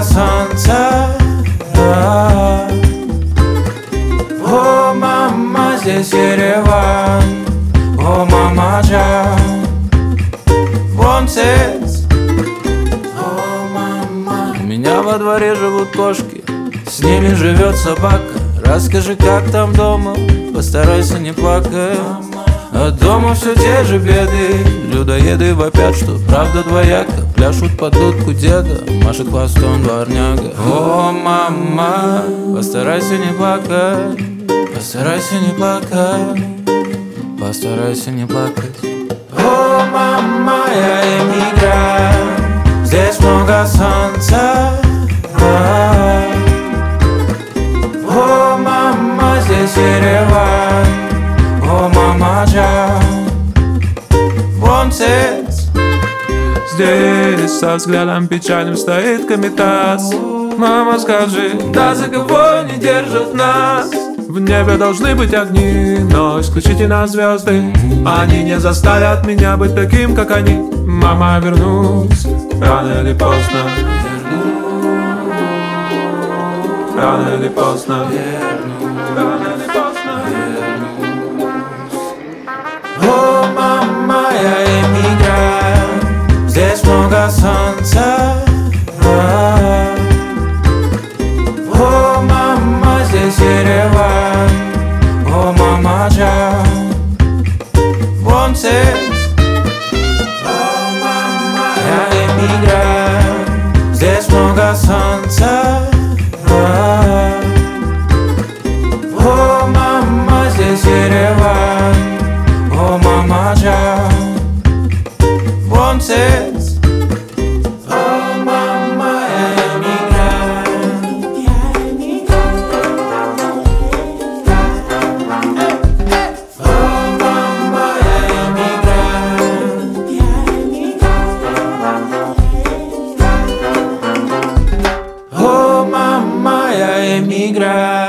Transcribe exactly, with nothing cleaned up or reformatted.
солнца. О, мама, здесь Ереван. О, мама, Джан. Вонцец. О, мама. У меня во дворе живут кошки, с ними живет собака. Расскажи, как там дома, постарайся не плакать. А дома все те же беды, людоеды вопят, что правда двояка. Пляшут под дудку деда, машет хвостом дворняга. О, мама, постарайся не плакать, постарайся не плакать, постарайся не плакать. О, мама, я эмигрант, здесь много солнца. О, мама, здесь Ереван. О, мама, Джан. Вонцец. Здесь со взглядом печальным стоит комитас. Мама, скажи, да за кого не держат нас? В небе должны быть огни, но исключительно звезды. Они не заставят меня быть таким, как они. Мама, вернусь, рано или поздно. Рано или поздно. Рано или поздно. О, мама, я эмигрант, здесь много солнца. О, мама, здесь Ереван. О, мама, Джан. Вонцец. О, мама, я эмигрант, здесь много солнца. О, мама, здесь Ереван. О, мама, Джан. Вонцец. О, мама, я эмигрант. О, мама, я эмигрант. О, мама, я эмигрант.